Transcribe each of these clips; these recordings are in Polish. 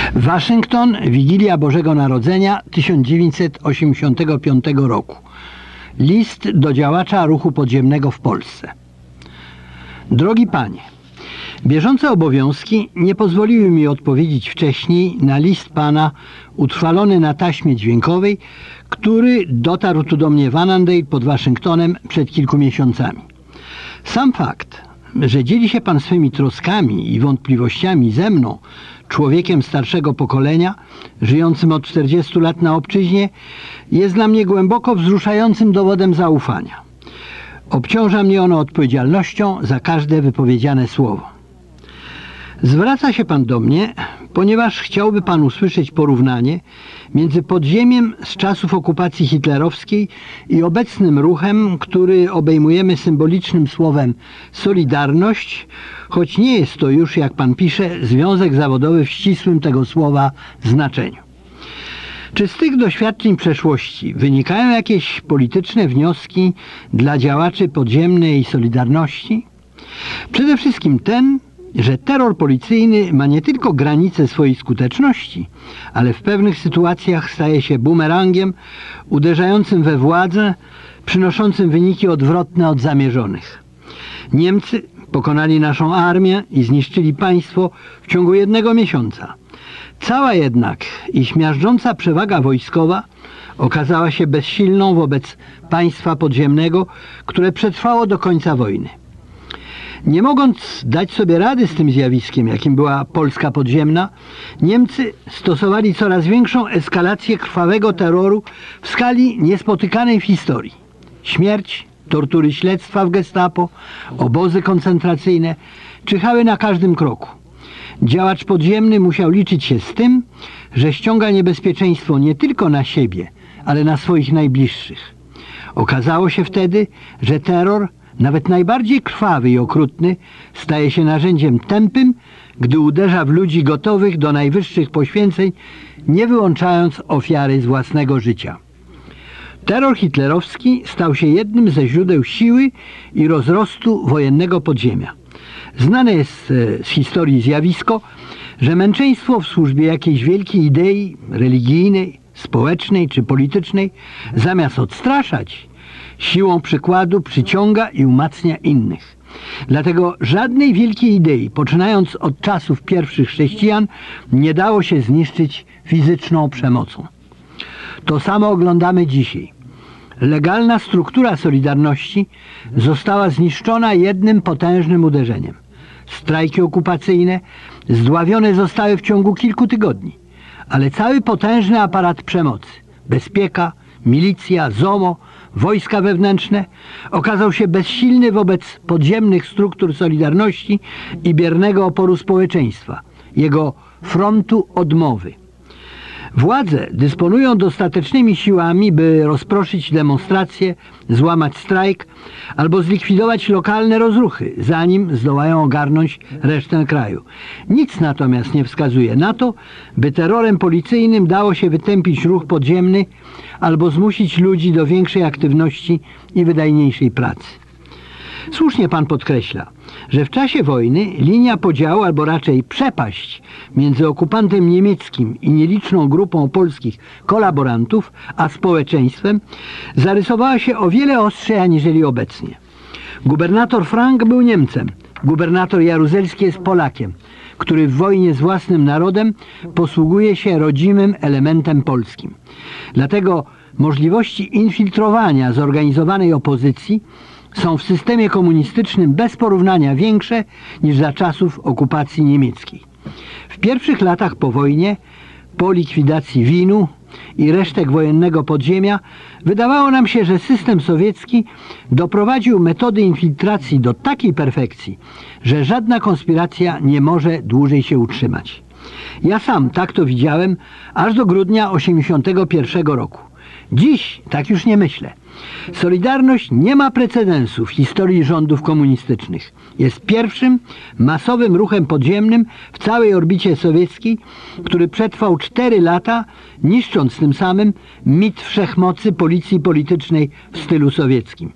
Waszyngton, Wigilia Bożego Narodzenia 1985 roku. List do działacza ruchu podziemnego w Polsce. Drogi panie, bieżące obowiązki nie pozwoliły mi odpowiedzieć wcześniej na list pana utrwalony na taśmie dźwiękowej, który dotarł tu do mnie w Annandale pod Waszyngtonem przed kilku miesiącami. Sam fakt, że dzieli się pan swymi troskami i wątpliwościami ze mną, człowiekiem starszego pokolenia, żyjącym od 40 lat na obczyźnie, jest dla mnie głęboko wzruszającym dowodem zaufania. Obciąża mnie ono odpowiedzialnością za każde wypowiedziane słowo. Zwraca się pan do mnie, ponieważ chciałby pan usłyszeć porównanie między podziemiem z czasów okupacji hitlerowskiej i obecnym ruchem, który obejmujemy symbolicznym słowem Solidarność, choć nie jest to już, jak pan pisze, związek zawodowy w ścisłym tego słowa znaczeniu. Czy z tych doświadczeń przeszłości wynikają jakieś polityczne wnioski dla działaczy podziemnej Solidarności? Przede wszystkim ten, że terror policyjny ma nie tylko granice swojej skuteczności, ale w pewnych sytuacjach staje się bumerangiem uderzającym we władzę, przynoszącym wyniki odwrotne od zamierzonych. Niemcy pokonali naszą armię i zniszczyli państwo w ciągu 1 miesiąca. Cała jednak ich miażdżąca przewaga wojskowa okazała się bezsilną wobec państwa podziemnego, które przetrwało do końca wojny. Nie mogąc dać sobie rady z tym zjawiskiem, jakim była Polska podziemna, Niemcy stosowali coraz większą eskalację krwawego terroru w skali niespotykanej w historii. Śmierć, tortury śledztwa w Gestapo, obozy koncentracyjne czyhały na każdym kroku. Działacz podziemny musiał liczyć się z tym, że ściąga niebezpieczeństwo nie tylko na siebie, ale na swoich najbliższych. Okazało się wtedy, że terror, nawet najbardziej krwawy i okrutny, staje się narzędziem tępym, gdy uderza w ludzi gotowych do najwyższych poświęceń, nie wyłączając ofiary z własnego życia. Terror hitlerowski stał się jednym ze źródeł siły i rozrostu wojennego podziemia. Znane jest z historii zjawisko, że męczeństwo w służbie jakiejś wielkiej idei religijnej, społecznej czy politycznej, zamiast odstraszać, siłą przykładu przyciąga i umacnia innych. Dlatego żadnej wielkiej idei, poczynając od czasów pierwszych chrześcijan, nie dało się zniszczyć fizyczną przemocą. To samo oglądamy dzisiaj. Legalna struktura Solidarności została zniszczona jednym potężnym uderzeniem. Strajki okupacyjne zdławione zostały w ciągu kilku tygodni, ale cały potężny aparat przemocy, bezpieka, milicja, ZOMO, wojska wewnętrzne okazał się bezsilny wobec podziemnych struktur Solidarności i biernego oporu społeczeństwa, jego frontu odmowy. Władze dysponują dostatecznymi siłami, by rozproszyć demonstracje, złamać strajk albo zlikwidować lokalne rozruchy, zanim zdołają ogarnąć resztę kraju. Nic natomiast nie wskazuje na to, by terrorem policyjnym dało się wytępić ruch podziemny albo zmusić ludzi do większej aktywności i wydajniejszej pracy. Słusznie pan podkreśla, że w czasie wojny linia podziału, albo raczej przepaść między okupantem niemieckim i nieliczną grupą polskich kolaborantów, a społeczeństwem, zarysowała się o wiele ostrzej aniżeli obecnie. Gubernator Frank był Niemcem, gubernator Jaruzelski jest Polakiem, który w wojnie z własnym narodem posługuje się rodzimym elementem polskim. Dlatego możliwości infiltrowania zorganizowanej opozycji są w systemie komunistycznym bez porównania większe niż za czasów okupacji niemieckiej. W pierwszych latach po wojnie, po likwidacji Winu i resztek wojennego podziemia, wydawało nam się, że system sowiecki doprowadził metody infiltracji do takiej perfekcji, że żadna konspiracja nie może dłużej się utrzymać. Ja sam tak to widziałem aż do grudnia 1981 roku. Dziś tak już nie myślę. Solidarność nie ma precedensu w historii rządów komunistycznych. Jest pierwszym masowym ruchem podziemnym w całej orbicie sowieckiej, który przetrwał 4 lata, niszcząc tym samym mit wszechmocy policji politycznej w stylu sowieckim.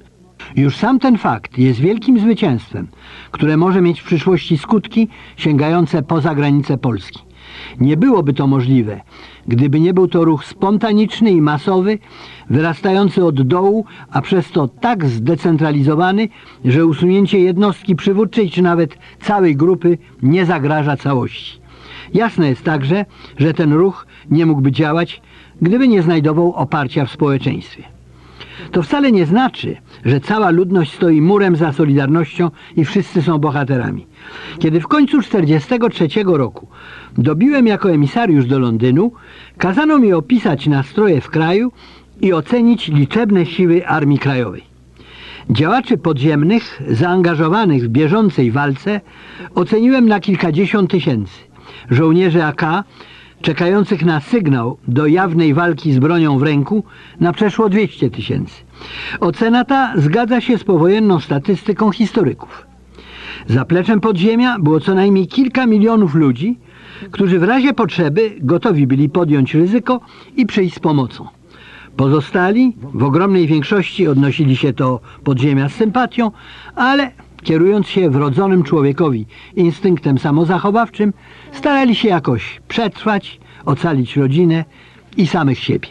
Już sam ten fakt jest wielkim zwycięstwem, które może mieć w przyszłości skutki sięgające poza granice Polski. Nie byłoby to możliwe, gdyby nie był to ruch spontaniczny i masowy, wyrastający od dołu, a przez to tak zdecentralizowany, że usunięcie jednostki przywódczej czy nawet całej grupy nie zagraża całości. Jasne jest także, że ten ruch nie mógłby działać, gdyby nie znajdował oparcia w społeczeństwie. To wcale nie znaczy, że cała ludność stoi murem za Solidarnością i wszyscy są bohaterami. Kiedy w końcu 1943 roku dobiłem jako emisariusz do Londynu, kazano mi opisać nastroje w kraju i ocenić liczebne siły Armii Krajowej. Działaczy podziemnych zaangażowanych w bieżącej walce oceniłem na kilkadziesiąt tysięcy. Żołnierzy AK czekających na sygnał do jawnej walki z bronią w ręku na przeszło 200 tysięcy. Ocena ta zgadza się z powojenną statystyką historyków. Zapleczem podziemia było co najmniej kilka milionów ludzi, którzy w razie potrzeby gotowi byli podjąć ryzyko i przyjść z pomocą. Pozostali w ogromnej większości odnosili się do podziemia z sympatią, ale kierując się wrodzonym człowiekowi instynktem samozachowawczym, starali się jakoś przetrwać, ocalić rodzinę i samych siebie.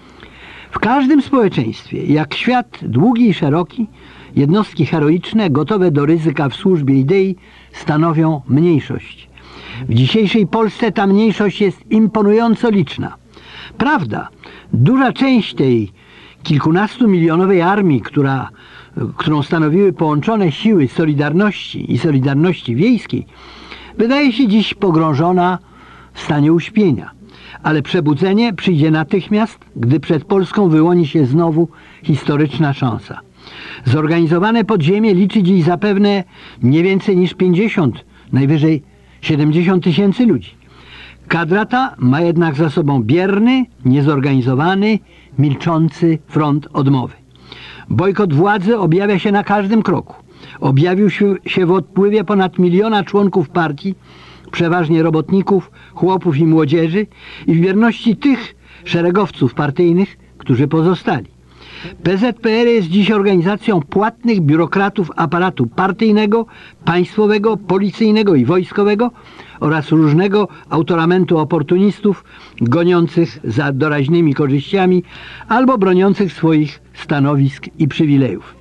W każdym społeczeństwie, jak świat długi i szeroki, jednostki heroiczne, gotowe do ryzyka w służbie idei, stanowią mniejszość. W dzisiejszej Polsce ta mniejszość jest imponująco liczna. Prawda, duża część tej kilkunastumilionowej armii, którą stanowiły połączone siły Solidarności i Solidarności Wiejskiej, wydaje się dziś pogrążona w stanie uśpienia. Ale przebudzenie przyjdzie natychmiast, gdy przed Polską wyłoni się znowu historyczna szansa. Zorganizowane podziemie liczy dziś zapewne nie więcej niż 50, najwyżej 70 tysięcy ludzi. Kadra ta ma jednak za sobą bierny, niezorganizowany, milczący front odmowy. Bojkot władzy objawia się na każdym kroku. Objawił się w odpływie ponad 1 miliona członków partii, przeważnie robotników, chłopów i młodzieży, i w wierności tych szeregowców partyjnych, którzy pozostali. PZPR jest dziś organizacją płatnych biurokratów aparatu partyjnego, państwowego, policyjnego i wojskowego oraz różnego autoramentu oportunistów goniących za doraźnymi korzyściami albo broniących swoich stanowisk i przywilejów.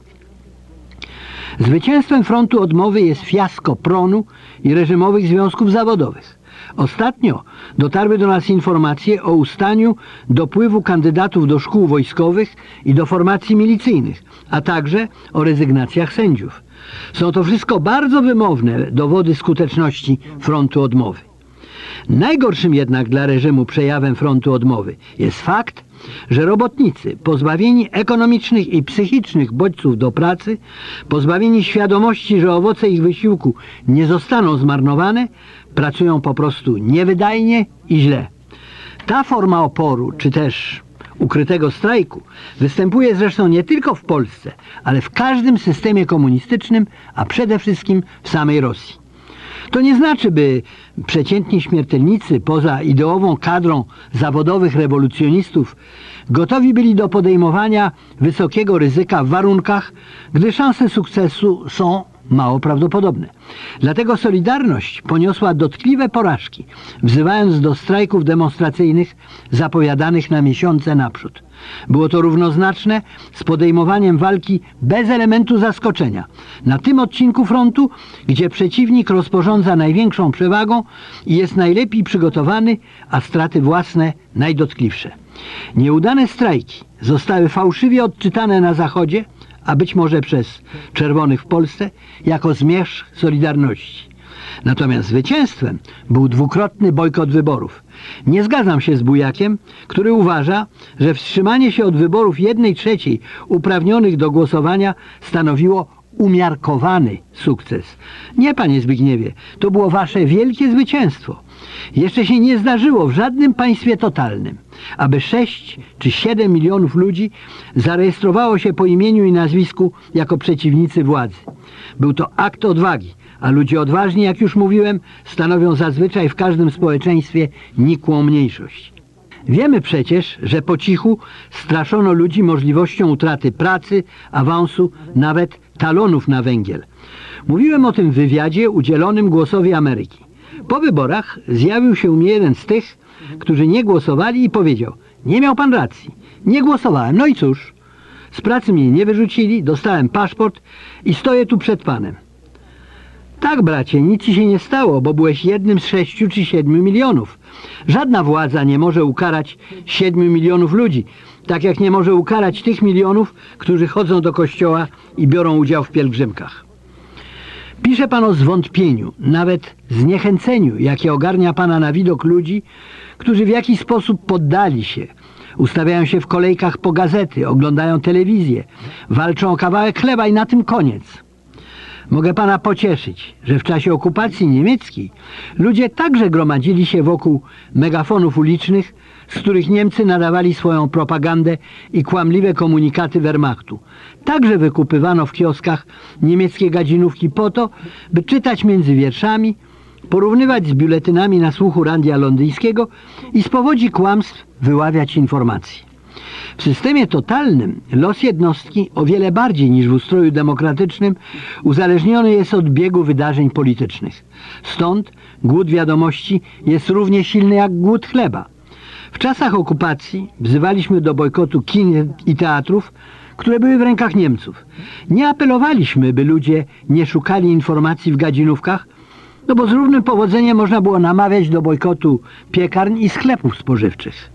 Zwycięstwem frontu odmowy jest fiasko PRON-u i reżimowych związków zawodowych. Ostatnio dotarły do nas informacje o ustaniu dopływu kandydatów do szkół wojskowych i do formacji milicyjnych, a także o rezygnacjach sędziów. Są to wszystko bardzo wymowne dowody skuteczności frontu odmowy. Najgorszym jednak dla reżimu przejawem frontu odmowy jest fakt, że robotnicy, pozbawieni ekonomicznych i psychicznych bodźców do pracy, pozbawieni świadomości, że owoce ich wysiłku nie zostaną zmarnowane, pracują po prostu niewydajnie i źle. Ta forma oporu, czy też ukrytego strajku, występuje zresztą nie tylko w Polsce, ale w każdym systemie komunistycznym, a przede wszystkim w samej Rosji. To nie znaczy, by przeciętni śmiertelnicy poza ideową kadrą zawodowych rewolucjonistów gotowi byli do podejmowania wysokiego ryzyka w warunkach, gdy szanse sukcesu są mało prawdopodobne. Dlatego Solidarność poniosła dotkliwe porażki, wzywając do strajków demonstracyjnych zapowiadanych na miesiące naprzód. Było to równoznaczne z podejmowaniem walki bez elementu zaskoczenia. Na tym odcinku frontu, gdzie przeciwnik rozporządza największą przewagą i jest najlepiej przygotowany, a straty własne najdotkliwsze. Nieudane strajki zostały fałszywie odczytane na Zachodzie, a być może przez czerwonych w Polsce, jako zmierzch Solidarności. Natomiast zwycięstwem był dwukrotny bojkot wyborów. Nie zgadzam się z Bujakiem, który uważa, że wstrzymanie się od wyborów 1/3 uprawnionych do głosowania stanowiło umiarkowany sukces. Nie, panie Zbigniewie, to było wasze wielkie zwycięstwo. Jeszcze się nie zdarzyło w żadnym państwie totalnym, aby 6 czy 7 milionów ludzi zarejestrowało się po imieniu i nazwisku jako przeciwnicy władzy. Był to akt odwagi, a ludzie odważni, jak już mówiłem, stanowią zazwyczaj w każdym społeczeństwie nikłą mniejszość. Wiemy przecież, że po cichu straszono ludzi możliwością utraty pracy, awansu, nawet talonów na węgiel. Mówiłem o tym w wywiadzie udzielonym Głosowi Ameryki. Po wyborach zjawił się u mnie jeden z tych, którzy nie głosowali i powiedział: nie miał pan racji, nie głosowałem, no i cóż, z pracy mnie nie wyrzucili, dostałem paszport i stoję tu przed panem. Tak, bracie, nic ci się nie stało, bo byłeś jednym z 6 czy 7 milionów. Żadna władza nie może ukarać 7 milionów ludzi, tak jak nie może ukarać tych milionów, którzy chodzą do kościoła i biorą udział w pielgrzymkach. Pisze pan o zwątpieniu, nawet zniechęceniu, jakie ogarnia pana na widok ludzi, którzy w jakiś sposób poddali się, ustawiają się w kolejkach po gazety, oglądają telewizję, walczą o kawałek chleba i na tym koniec. Mogę pana pocieszyć, że w czasie okupacji niemieckiej ludzie także gromadzili się wokół megafonów ulicznych, z których Niemcy nadawali swoją propagandę i kłamliwe komunikaty Wehrmachtu. Także wykupywano w kioskach niemieckie gadzinówki po to, by czytać między wierszami, porównywać z biuletynami na słuchu radia londyńskiego i z powodzi kłamstw wyławiać informacji. W systemie totalnym los jednostki o wiele bardziej niż w ustroju demokratycznym uzależniony jest od biegu wydarzeń politycznych. Stąd głód wiadomości jest równie silny jak głód chleba. W czasach okupacji wzywaliśmy do bojkotu kin i teatrów, które były w rękach Niemców. Nie apelowaliśmy, by ludzie nie szukali informacji w gadzinówkach, no bo z równym powodzeniem można było namawiać do bojkotu piekarni i sklepów spożywczych.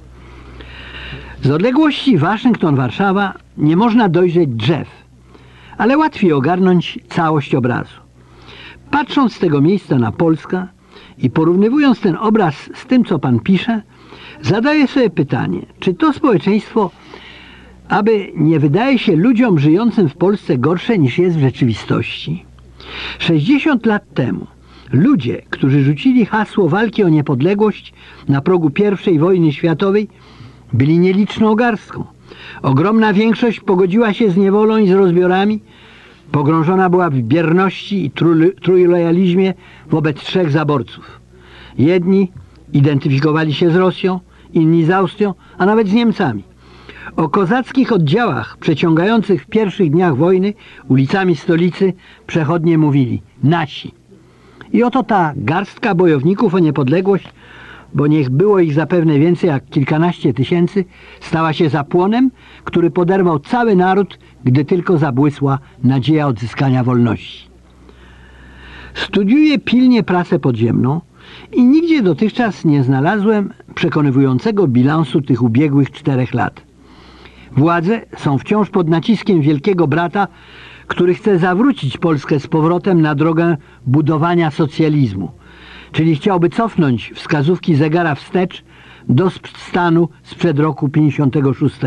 Z odległości Waszyngton-Warszawa nie można dojrzeć drzew, ale łatwiej ogarnąć całość obrazu. Patrząc z tego miejsca na Polskę i porównywując ten obraz z tym, co pan pisze, zadaję sobie pytanie, czy to społeczeństwo aby nie wydaje się ludziom żyjącym w Polsce gorsze niż jest w rzeczywistości? 60 lat temu ludzie, którzy rzucili hasło walki o niepodległość na progu I wojny światowej, byli nieliczną garstką. Ogromna większość pogodziła się z niewolą i z rozbiorami, pogrążona była w bierności i trójlojalizmie wobec 3 zaborców. Jedni identyfikowali się z Rosją, inni z Austrią, a nawet z Niemcami. O kozackich oddziałach przeciągających w pierwszych dniach wojny ulicami stolicy przechodnie mówili: nasi. I oto ta garstka bojowników o niepodległość, bo niech było ich zapewne więcej jak kilkanaście tysięcy, stała się zapłonem, który poderwał cały naród, gdy tylko zabłysła nadzieja odzyskania wolności. Studiuję pilnie prasę podziemną i nigdzie dotychczas nie znalazłem przekonywującego bilansu tych ubiegłych 4 lat. Władze są wciąż pod naciskiem wielkiego brata, który chce zawrócić Polskę z powrotem na drogę budowania socjalizmu, czyli chciałby cofnąć wskazówki zegara wstecz do stanu sprzed roku 56.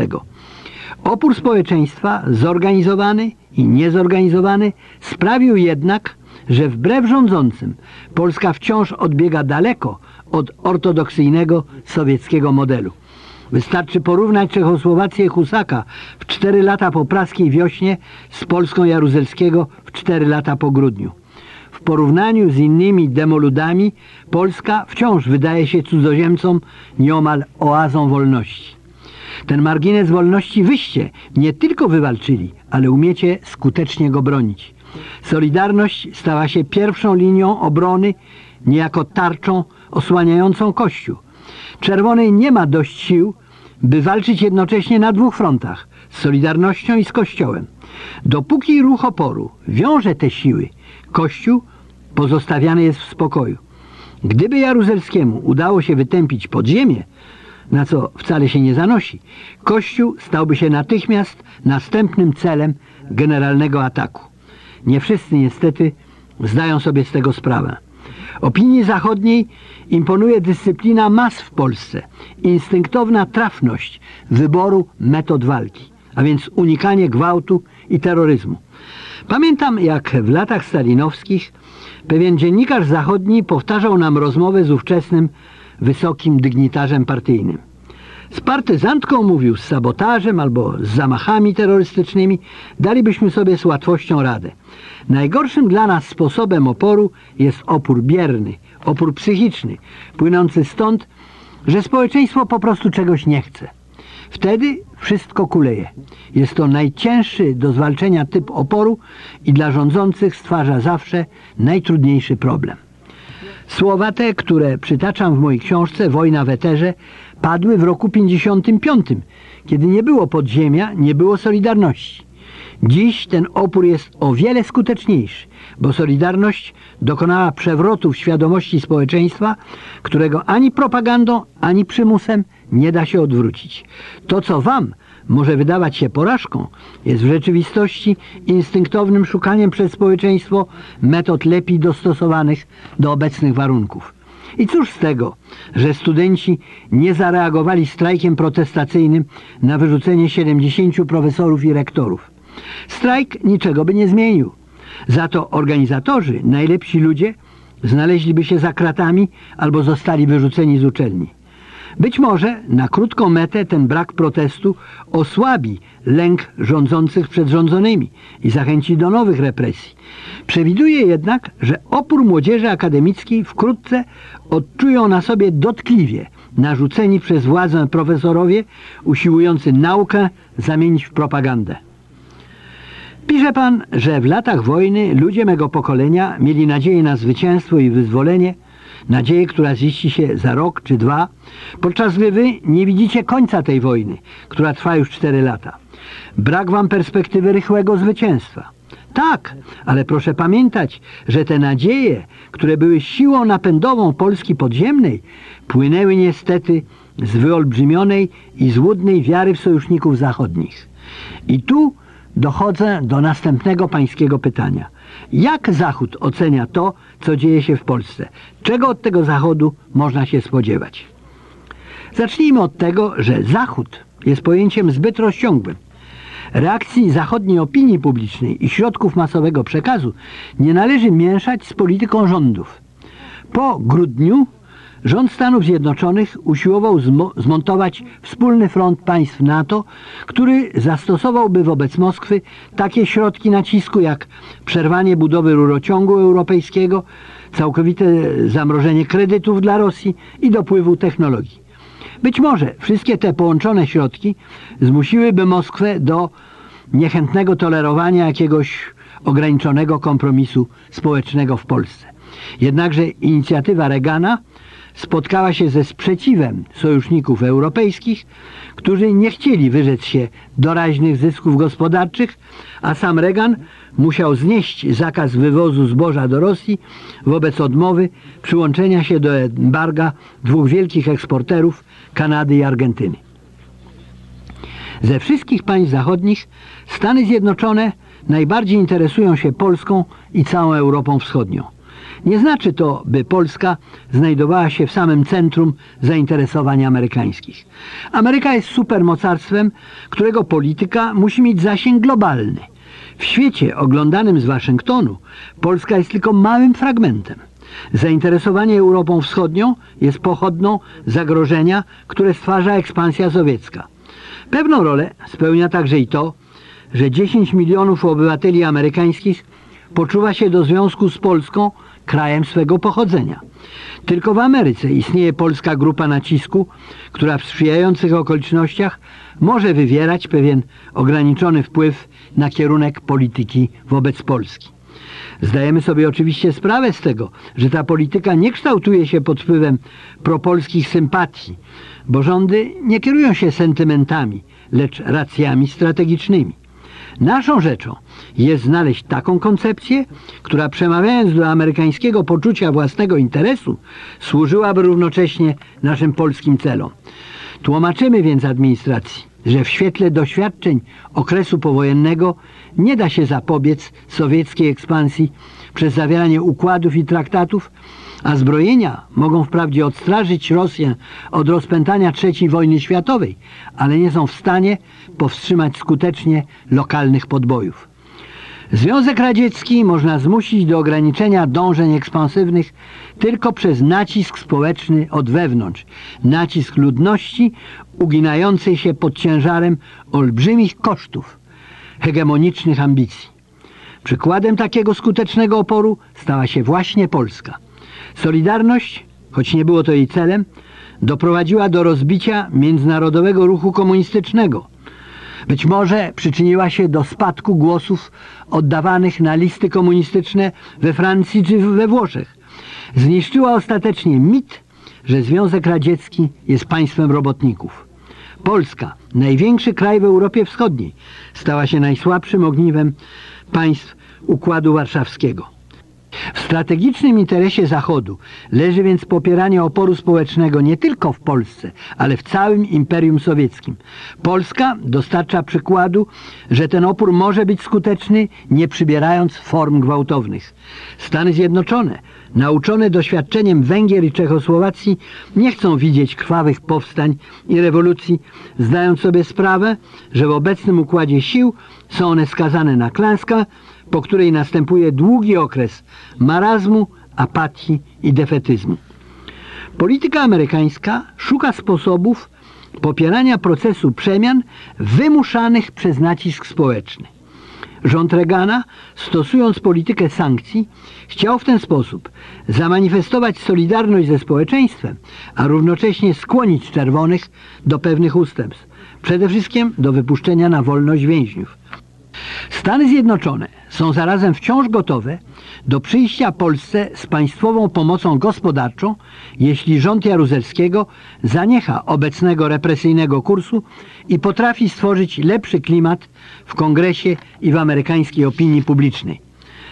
Opór społeczeństwa, zorganizowany i niezorganizowany, sprawił jednak, że wbrew rządzącym Polska wciąż odbiega daleko od ortodoksyjnego sowieckiego modelu. Wystarczy porównać Czechosłowację Husaka w 4 lata po praskiej wiośnie z Polską Jaruzelskiego w 4 lata po Grudniu. W porównaniu z innymi demoludami Polska wciąż wydaje się cudzoziemcom nieomal oazą wolności. Ten margines wolności wyście nie tylko wywalczyli, ale umiecie skutecznie go bronić. Solidarność stała się pierwszą linią obrony, niejako tarczą osłaniającą Kościół. Czerwony nie ma dość sił, by walczyć jednocześnie na 2 frontach, z Solidarnością i z Kościołem. Dopóki ruch oporu wiąże te siły, Kościół pozostawiany jest w spokoju. Gdyby Jaruzelskiemu udało się wytępić podziemie, na co wcale się nie zanosi, Kościół stałby się natychmiast następnym celem generalnego ataku. Nie wszyscy niestety zdają sobie z tego sprawę. Opinii zachodniej imponuje dyscyplina mas w Polsce, instynktowna trafność wyboru metod walki, a więc unikanie gwałtu i terroryzmu. Pamiętam, jak w latach stalinowskich pewien dziennikarz zachodni powtarzał nam rozmowę z ówczesnym wysokim dygnitarzem partyjnym. Z partyzantką, mówił, z sabotażem albo z zamachami terrorystycznymi dalibyśmy sobie z łatwością radę. Najgorszym dla nas sposobem oporu jest opór bierny, opór psychiczny, płynący stąd, że społeczeństwo po prostu czegoś nie chce. Wtedy wszystko kuleje. Jest to najcięższy do zwalczenia typ oporu i dla rządzących stwarza zawsze najtrudniejszy problem. Słowa te, które przytaczam w mojej książce Wojna w eterze, padły w roku 55, kiedy nie było podziemia, nie było Solidarności. Dziś ten opór jest o wiele skuteczniejszy, bo Solidarność dokonała przewrotu w świadomości społeczeństwa, którego ani propagandą, ani przymusem nie da się odwrócić. To, co wam może wydawać się porażką, jest w rzeczywistości instynktownym szukaniem przez społeczeństwo metod lepiej dostosowanych do obecnych warunków. I cóż z tego, że studenci nie zareagowali strajkiem protestacyjnym na wyrzucenie 70 profesorów i rektorów. Strajk niczego by nie zmienił. Za to organizatorzy, najlepsi ludzie, znaleźliby się za kratami albo zostali wyrzuceni z uczelni. Być może na krótką metę ten brak protestu osłabi lęk rządzących przed rządzonymi i zachęci do nowych represji. Przewiduję jednak, że opór młodzieży akademickiej wkrótce odczują na sobie dotkliwie narzuceni przez władzę profesorowie usiłujący naukę zamienić w propagandę. Pisze pan, że w latach wojny ludzie mego pokolenia mieli nadzieję na zwycięstwo i wyzwolenie, nadzieję, która ziści się za rok czy dwa, podczas gdy wy nie widzicie końca tej wojny, która trwa już 4 lata. Brak wam perspektywy rychłego zwycięstwa. Tak, ale proszę pamiętać, że te nadzieje, które były siłą napędową Polski podziemnej, płynęły niestety z wyolbrzymionej i złudnej wiary w sojuszników zachodnich. I tu dochodzę do następnego pańskiego pytania. Jak Zachód ocenia to, co dzieje się w Polsce? Czego od tego Zachodu można się spodziewać? Zacznijmy od tego, że Zachód jest pojęciem zbyt rozciągłym. Reakcji zachodniej opinii publicznej i środków masowego przekazu nie należy mieszać z polityką rządów. Po grudniu rząd Stanów Zjednoczonych usiłował zmontować wspólny front państw NATO, który zastosowałby wobec Moskwy takie środki nacisku jak przerwanie budowy rurociągu europejskiego, całkowite zamrożenie kredytów dla Rosji i dopływu technologii. Być może wszystkie te połączone środki zmusiłyby Moskwę do niechętnego tolerowania jakiegoś ograniczonego kompromisu społecznego w Polsce. Jednakże inicjatywa Reagana spotkała się ze sprzeciwem sojuszników europejskich, którzy nie chcieli wyrzec się doraźnych zysków gospodarczych, a sam Reagan musiał znieść zakaz wywozu zboża do Rosji wobec odmowy przyłączenia się do embarga 2 wielkich eksporterów, Kanady i Argentyny. Ze wszystkich państw zachodnich Stany Zjednoczone najbardziej interesują się Polską i całą Europą Wschodnią. Nie znaczy to, by Polska znajdowała się w samym centrum zainteresowań amerykańskich. Ameryka jest supermocarstwem, którego polityka musi mieć zasięg globalny. W świecie oglądanym z Waszyngtonu Polska jest tylko małym fragmentem. Zainteresowanie Europą Wschodnią jest pochodną zagrożenia, które stwarza ekspansja sowiecka. Pewną rolę spełnia także i to, że 10 milionów obywateli amerykańskich poczuwa się do związku z Polską krajem swego pochodzenia. Tylko w Ameryce istnieje polska grupa nacisku, która w sprzyjających okolicznościach może wywierać pewien ograniczony wpływ na kierunek polityki wobec Polski. Zdajemy sobie oczywiście sprawę z tego, że ta polityka nie kształtuje się pod wpływem propolskich sympatii, bo rządy nie kierują się sentymentami, lecz racjami strategicznymi. Naszą rzeczą jest znaleźć taką koncepcję, która przemawiając do amerykańskiego poczucia własnego interesu, służyłaby równocześnie naszym polskim celom. Tłumaczymy więc administracji, że w świetle doświadczeń okresu powojennego nie da się zapobiec sowieckiej ekspansji przez zawieranie układów i traktatów, a zbrojenia mogą wprawdzie odstraszyć Rosję od rozpętania III wojny światowej, ale nie są w stanie powstrzymać skutecznie lokalnych podbojów. Związek Radziecki można zmusić do ograniczenia dążeń ekspansywnych tylko przez nacisk społeczny od wewnątrz, nacisk ludności uginającej się pod ciężarem olbrzymich kosztów, hegemonicznych ambicji. Przykładem takiego skutecznego oporu stała się właśnie Polska. Solidarność, choć nie było to jej celem, doprowadziła do rozbicia międzynarodowego ruchu komunistycznego. Być może przyczyniła się do spadku głosów oddawanych na listy komunistyczne we Francji czy we Włoszech. Zniszczyła ostatecznie mit, że Związek Radziecki jest państwem robotników. Polska, największy kraj w Europie Wschodniej, stała się najsłabszym ogniwem państw Układu Warszawskiego. W strategicznym interesie Zachodu leży więc popieranie oporu społecznego nie tylko w Polsce, ale w całym Imperium Sowieckim. Polska dostarcza przykładu, że ten opór może być skuteczny, nie przybierając form gwałtownych. Stany Zjednoczone, nauczone doświadczeniem Węgier i Czechosłowacji, nie chcą widzieć krwawych powstań i rewolucji, zdając sobie sprawę, że w obecnym układzie sił są one skazane na klęskę, po której następuje długi okres marazmu, apatii i defetyzmu. Polityka amerykańska szuka sposobów popierania procesu przemian wymuszanych przez nacisk społeczny. Rząd Reagana, stosując politykę sankcji, chciał w ten sposób zamanifestować solidarność ze społeczeństwem, a równocześnie skłonić czerwonych do pewnych ustępstw, przede wszystkim do wypuszczenia na wolność więźniów. Stany Zjednoczone są zarazem wciąż gotowe do przyjścia Polsce z państwową pomocą gospodarczą, jeśli rząd Jaruzelskiego zaniecha obecnego represyjnego kursu i potrafi stworzyć lepszy klimat w Kongresie i w amerykańskiej opinii publicznej.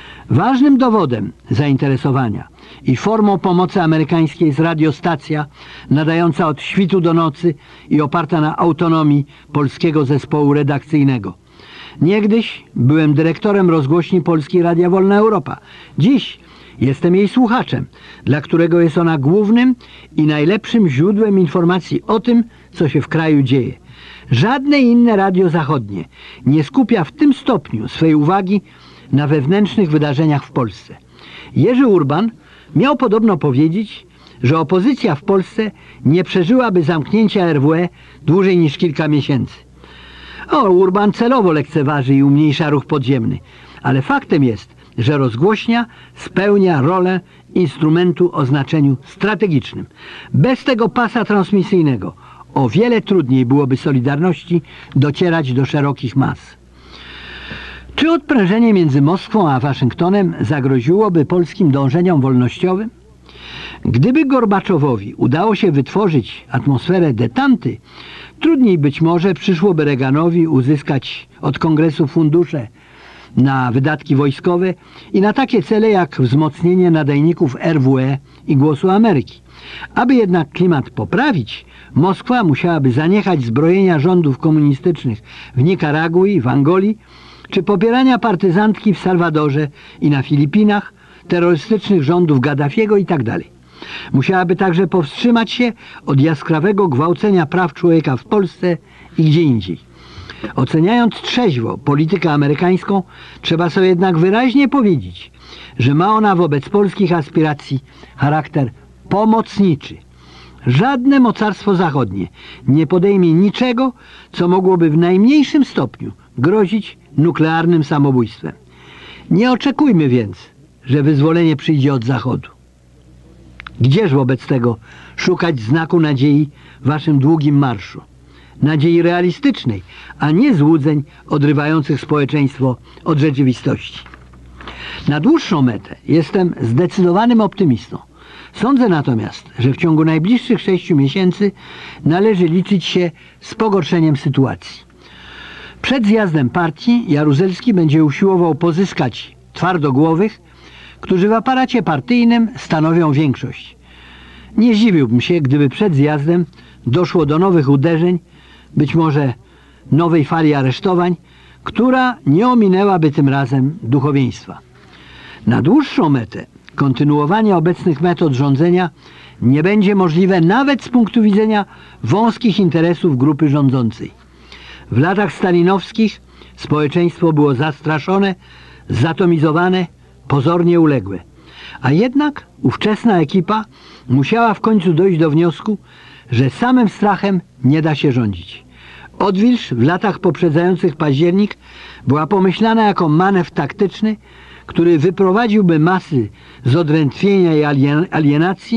Ważnym dowodem zainteresowania i formą pomocy amerykańskiej jest radiostacja nadająca od świtu do nocy i oparta na autonomii polskiego zespołu redakcyjnego. Niegdyś byłem dyrektorem rozgłośni Polskiej Radia Wolna Europa. Dziś jestem jej słuchaczem, dla którego jest ona głównym i najlepszym źródłem informacji o tym, co się w kraju dzieje. Żadne inne radio zachodnie nie skupia w tym stopniu swej uwagi na wewnętrznych wydarzeniach w Polsce. Jerzy Urban miał podobno powiedzieć, że opozycja w Polsce nie przeżyłaby zamknięcia RWE dłużej niż kilka miesięcy. Urban celowo lekceważy i umniejsza ruch podziemny, ale faktem jest, że rozgłośnia spełnia rolę instrumentu o znaczeniu strategicznym. Bez tego pasa transmisyjnego o wiele trudniej byłoby Solidarności docierać do szerokich mas. Czy odprężenie między Moskwą a Waszyngtonem zagroziłoby polskim dążeniom wolnościowym? Gdyby Gorbaczowowi udało się wytworzyć atmosferę detanty, trudniej być może przyszłoby Reaganowi uzyskać od Kongresu fundusze na wydatki wojskowe i na takie cele jak wzmocnienie nadajników RWE i Głosu Ameryki. Aby jednak klimat poprawić, Moskwa musiałaby zaniechać zbrojenia rządów komunistycznych w Nikaragui, w Angolii, czy popierania partyzantki w Salwadorze i na Filipinach, terrorystycznych rządów Gaddafiego itd. Musiałaby także powstrzymać się od jaskrawego gwałcenia praw człowieka w Polsce i gdzie indziej. Oceniając trzeźwo politykę amerykańską, trzeba sobie jednak wyraźnie powiedzieć, że ma ona wobec polskich aspiracji charakter pomocniczy. Żadne mocarstwo zachodnie nie podejmie niczego, co mogłoby w najmniejszym stopniu grozić nuklearnym samobójstwem. Nie oczekujmy więc, że wyzwolenie przyjdzie od Zachodu. Gdzież wobec tego szukać znaku nadziei w waszym długim marszu? Nadziei realistycznej, a nie złudzeń odrywających społeczeństwo od rzeczywistości. Na dłuższą metę jestem zdecydowanym optymistą. Sądzę natomiast, że w ciągu najbliższych 6 miesięcy należy liczyć się z pogorszeniem sytuacji. Przed zjazdem partii Jaruzelski będzie usiłował pozyskać twardogłowych, którzy w aparacie partyjnym stanowią większość. Nie zdziwiłbym się, gdyby przed zjazdem doszło do nowych uderzeń, być może nowej fali aresztowań, która nie ominęłaby tym razem duchowieństwa. Na dłuższą metę kontynuowanie obecnych metod rządzenia nie będzie możliwe nawet z punktu widzenia wąskich interesów grupy rządzącej. W latach stalinowskich społeczeństwo było zastraszone, zatomizowane, pozornie uległe. A jednak ówczesna ekipa musiała w końcu dojść do wniosku, że samym strachem nie da się rządzić. Odwilż w latach poprzedzających październik była pomyślana jako manewr taktyczny, który wyprowadziłby masy z odrętwienia i alienacji,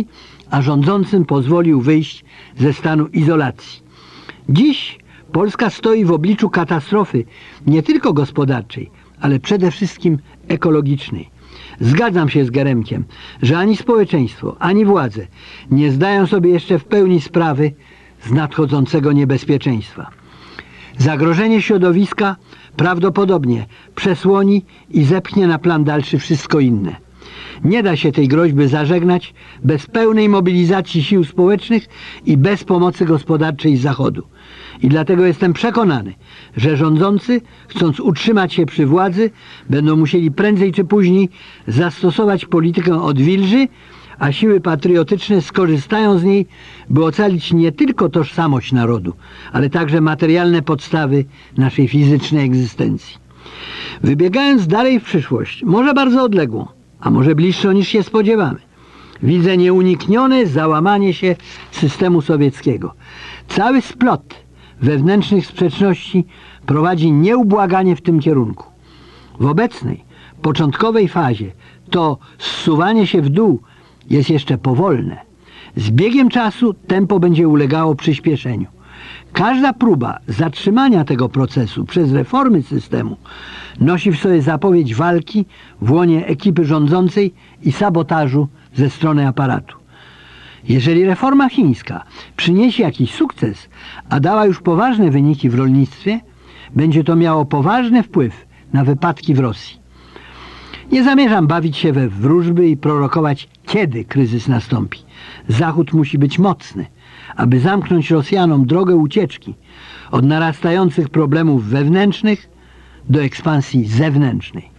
a rządzącym pozwolił wyjść ze stanu izolacji. Dziś Polska stoi w obliczu katastrofy nie tylko gospodarczej, ale przede wszystkim ekologicznej. Zgadzam się z Geremkiem, że ani społeczeństwo, ani władze nie zdają sobie jeszcze w pełni sprawy z nadchodzącego niebezpieczeństwa. Zagrożenie środowiska prawdopodobnie przesłoni i zepchnie na plan dalszy wszystko inne. Nie da się tej groźby zażegnać bez pełnej mobilizacji sił społecznych i bez pomocy gospodarczej z Zachodu. I dlatego jestem przekonany, że rządzący, chcąc utrzymać się przy władzy, będą musieli prędzej czy później zastosować politykę odwilży, a siły patriotyczne skorzystają z niej, by ocalić nie tylko tożsamość narodu, ale także materialne podstawy naszej fizycznej egzystencji. Wybiegając dalej w przyszłość, może bardzo odległą, a może bliższą niż się spodziewamy, widzę nieuniknione załamanie się systemu sowieckiego. Cały splot wewnętrznych sprzeczności prowadzi nieubłaganie w tym kierunku. W obecnej, początkowej fazie to zsuwanie się w dół jest jeszcze powolne. Z biegiem czasu tempo będzie ulegało przyspieszeniu. Każda próba zatrzymania tego procesu przez reformy systemu nosi w sobie zapowiedź walki w łonie ekipy rządzącej i sabotażu ze strony aparatu. Jeżeli reforma chińska przyniesie jakiś sukces, a dała już poważne wyniki w rolnictwie, będzie to miało poważny wpływ na wypadki w Rosji. Nie zamierzam bawić się we wróżby i prorokować, kiedy kryzys nastąpi. Zachód musi być mocny, aby zamknąć Rosjanom drogę ucieczki od narastających problemów wewnętrznych do ekspansji zewnętrznej.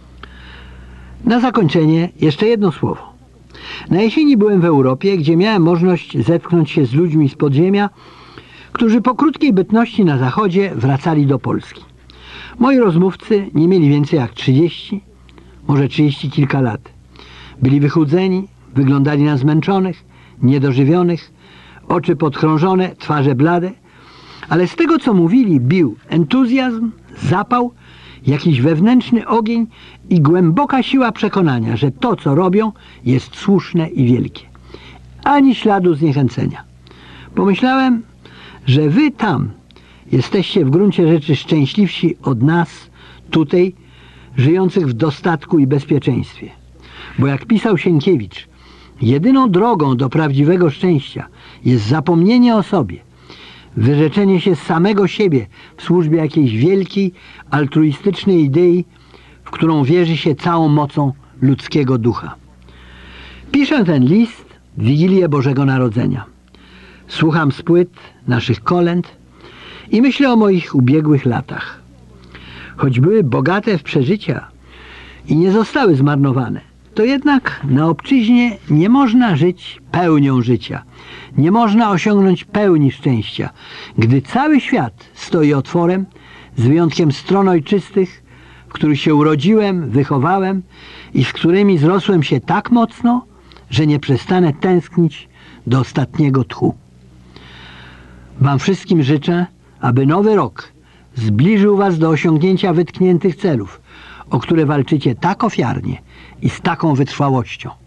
Na zakończenie jeszcze jedno słowo. Na jesieni byłem w Europie, gdzie miałem możliwość zetknąć się z ludźmi z podziemia, którzy po krótkiej bytności na Zachodzie wracali do Polski. Moi rozmówcy nie mieli więcej jak 30, może 30 kilka lat. Byli wychudzeni, wyglądali na zmęczonych, niedożywionych, oczy podkrążone, twarze blade, ale z tego, co mówili, bił entuzjazm, zapał, jakiś wewnętrzny ogień i głęboka siła przekonania, że to, co robią, jest słuszne i wielkie. Ani śladu zniechęcenia. Pomyślałem, że wy tam jesteście w gruncie rzeczy szczęśliwsi od nas, tutaj, żyjących w dostatku i bezpieczeństwie. Bo jak pisał Sienkiewicz, jedyną drogą do prawdziwego szczęścia jest zapomnienie o sobie, wyrzeczenie się samego siebie w służbie jakiejś wielkiej, altruistycznej idei, w którą wierzy się całą mocą ludzkiego ducha. Piszę ten list w Wigilię Bożego Narodzenia. Słucham z płyt naszych kolęd i myślę o moich ubiegłych latach. Choć były bogate w przeżycia i nie zostały zmarnowane, to jednak na obczyźnie nie można żyć pełnią życia. Nie można osiągnąć pełni szczęścia, gdy cały świat stoi otworem, z wyjątkiem stron ojczystych, w których się urodziłem, wychowałem i z którymi zrosłem się tak mocno, że nie przestanę tęsknić do ostatniego tchu. Wam wszystkim życzę, aby nowy rok zbliżył was do osiągnięcia wytkniętych celów, o które walczycie tak ofiarnie i z taką wytrwałością.